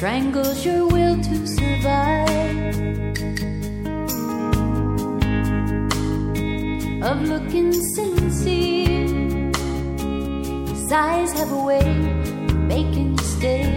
strangles your will to survive, of looking sincere. His eyes have a way of making you stay.